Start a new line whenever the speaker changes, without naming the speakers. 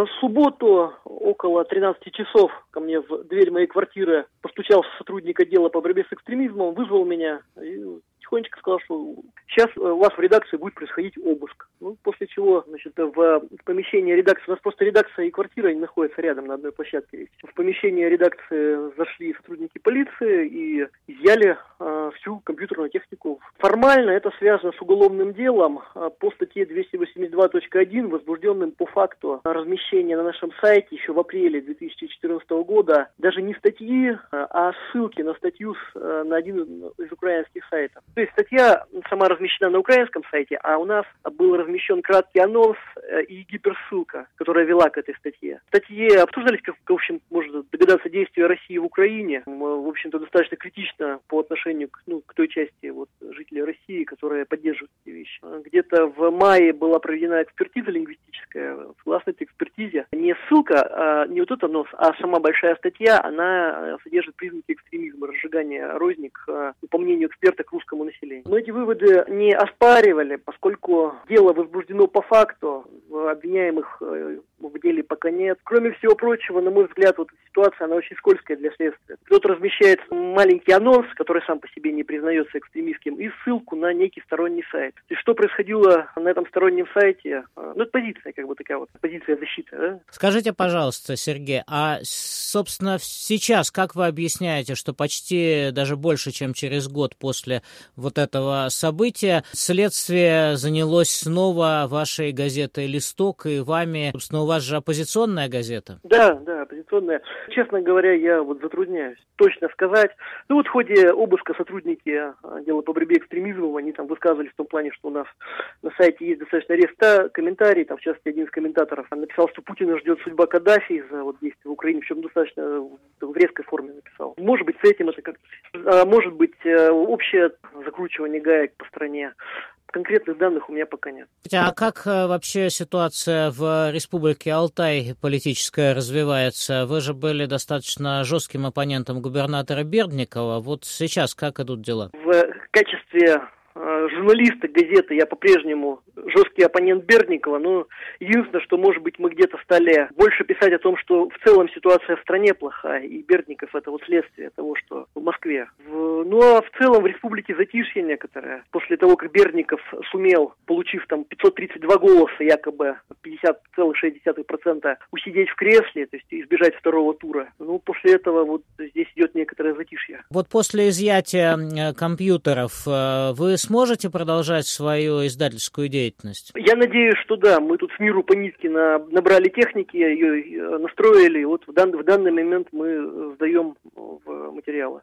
В субботу около 13 часов ко мне в дверь моей квартиры постучался сотрудник отдела по борьбе с экстремизмом, вызвал меня и тихонечко сказал, что сейчас у вас в редакции будет происходить обыск. После чего, в помещении редакции, у нас просто редакция и квартира не находятся рядом на одной площадке. В помещение редакции зашли сотрудники полиции и изъяли всю компьютерную технику. Формально это связано с уголовным делом по статье 282.1, возбужденным по факту размещения на нашем сайте еще в апреле 2014 года даже не статьи, а ссылки на статью на один из украинских сайтов. То есть статья сама размещена на украинском сайте, а у нас был размещен краткий анонс и гиперссылка, которая вела к этой статье. В статье обсуждались, как, в общем, можно догадаться, действия России в Украине. В общем-то, достаточно критично по отношению к той части жителей России, которые поддерживают эти вещи. Где-то в мае была проведена экспертиза лингвистическая. Согласно этой экспертизе, не ссылка, не вот этот анонс, а сама большая статья, она содержит признаки экстремизма, разжигания розник, по мнению эксперта, к русскому населению. Но эти выводы не оспаривали, поскольку дело возбуждено по факту, обвиняемых в деле пока нет. Кроме всего прочего, на мой взгляд, ситуация, она очень скользкая для следствия. Кто-то размещает маленький анонс, который сам по себе не признается экстремистским, и ссылку на некий сторонний сайт. То есть, что происходило на этом стороннем сайте, это позиция, такая позиция защиты. Да?
Скажите, пожалуйста, Сергей, а, собственно, сейчас как вы объясняете, что почти даже больше, чем через год после этого события, следствие занялось снова вашей газетой «Листок» и вами, собственно, у вас же оппозиционная газета?
Да, оппозиционная. Честно говоря, я затрудняюсь точно сказать. В ходе обыска сотрудники отдела по борьбе с экстремизмом, они там высказывались в том плане, что у нас на сайте есть достаточно реста комментарий, в частности, один из комментаторов написал, что Путина ждет судьба Каддафи из-за действий в Украине, причем достаточно в резкой форме написал. Может быть, с этим это как-то... Может быть, общее закручивание гаек по стране. Конкретных данных у меня пока нет.
А как вообще ситуация в Республике Алтай политическая развивается? Вы же были достаточно жестким оппонентом губернатора Бердникова. Сейчас как идут дела?
В качестве журналиста газеты я по-прежнему жесткий оппонент Бердникова, но единственное, что, может быть, мы где-то стали больше писать о том, что в целом ситуация в стране плохая, и Бердников — это следствие того, что в Москве. А в целом в республике затишье некоторое. После того, как Бердников сумел, получив 532 голоса, якобы 50,6%, усидеть в кресле, то есть избежать второго тура, после этого здесь идет некоторое затишье.
После изъятия компьютеров вы сможете продолжать свою издательскую деятельность?
Я надеюсь, что да. Мы тут с миру по нитке набрали техники, ее настроили. В данный момент мы сдаем в материалы.